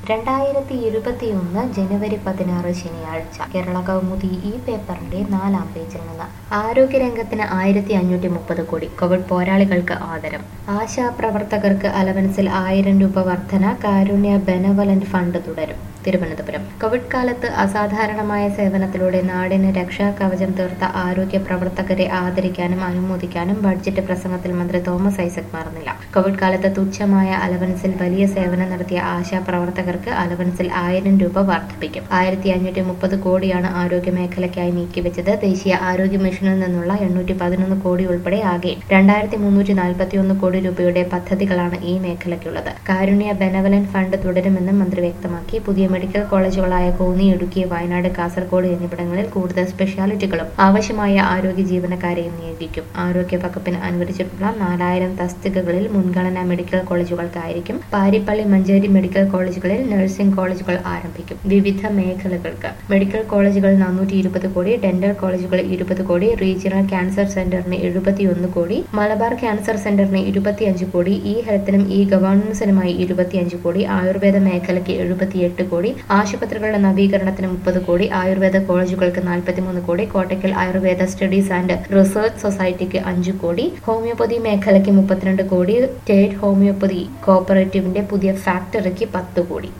2021 ജനുവരി 16 ശനിയാഴ്ച കേരള കൗമുദി ഈ പേപ്പറിന്റെ 4-ാം പേജിൽ നിന്ന് ആരോഗ്യരംഗത്തിന് 1530 കോടി കോവിഡ് പോരാളികൾക്ക് ആദരം. ആശാപ്രവർത്തകർക്ക് അലവൻസിൽ 1000 രൂപ വർധന. കാരുണ്യ ബെനവലന്റ് ഫണ്ട് തുടരും. തിരുവനന്തപുരം കോവിഡ് കാലത്ത് അസാധാരണമായ സേവനത്തിലൂടെ നാടിന് രക്ഷാകവചം തീർത്ത ആരോഗ്യ പ്രവർത്തകരെ ആദരിക്കാനും അനുമോദിക്കാനും ബഡ്ജറ്റ് പ്രസംഗത്തിൽ മന്ത്രി തോമസ് ഐസക് മറന്നില്ല. കോവിഡ് കാലത്ത് തുച്ഛമായ അലവൻസിൽ വലിയ സേവനം നടത്തിയ ആശാപ്രവർത്തകർക്ക് അലവൻസിൽ 1000 രൂപ വർദ്ധിപ്പിക്കും. 1530 കോടിയാണ് ആരോഗ്യ മേഖലയ്ക്കായി നീക്കിവെച്ചത്. ദേശീയ ആരോഗ്യ മിഷനിൽ നിന്നുള്ള 811 കോടി ഉൾപ്പെടെ ആകെ 2341 കോടി രൂപയുടെ പദ്ധതികളാണ് ഈ മേഖലയ്ക്കുള്ളത്. കാരുണ്യ ബെനവലന്റ് ഫണ്ട് തുടരുമെന്നും മന്ത്രി വ്യക്തമാക്കി. പുതിയ മെഡിക്കൽ കോളേജുകളായ കോന്നി, ഇടുക്കി, വയനാട്, കാസർഗോഡ് എന്നിവിടങ്ങളിൽ കൂടുതൽ സ്പെഷ്യാലിറ്റികളും ആവശ്യമായ ആരോഗ്യ ജീവനക്കാരെയും നിയോഗിക്കും. ആരോഗ്യ വകുപ്പിന് അനുവദിച്ചിട്ടുള്ള 4000 തസ്തികകളിൽ മുൻഗണന മെഡിക്കൽ കോളേജുകൾക്കായിരിക്കും. പാരിപ്പള്ളി, മഞ്ചേരി മെഡിക്കൽ കോളേജുകളിൽ നഴ്സിംഗ് കോളേജുകൾ ആരംഭിക്കും. വിവിധ മേഖലകൾക്ക് മെഡിക്കൽ കോളേജുകൾ 420 കോടി, ഡെന്റൽ കോളേജുകൾ 20 കോടി, റീജിയണൽ ക്യാൻസർ സെന്ററിന് 71 കോടി, മലബാർ ക്യാൻസർ സെന്ററിന് 25 കോടി, ഇ ഹെൽത്തിനും ഇ ഗവേണൻസിനുമായി 25 കോടി, ആയുർവേദ മേഖലയ്ക്ക് 78 കോടി, ആശുപത്രികളുടെ നവീകരണത്തിന് 30 കോടി, ആയുർവേദ കോളേജുകൾക്ക് 43 കോടി, Kottakkal Ayurveda studies and research സൊസൈറ്റിക്ക് 5 കോടി, ഹോമിയോപ്പതി മേഖലയ്ക്ക് 32 കോടി, സ്റ്റേറ്റ് ഹോമിയോപ്പതി കോഓപ്പറേറ്റീവിന്റെ പുതിയ ഫാക്ടറിക്ക് 10 കോടി.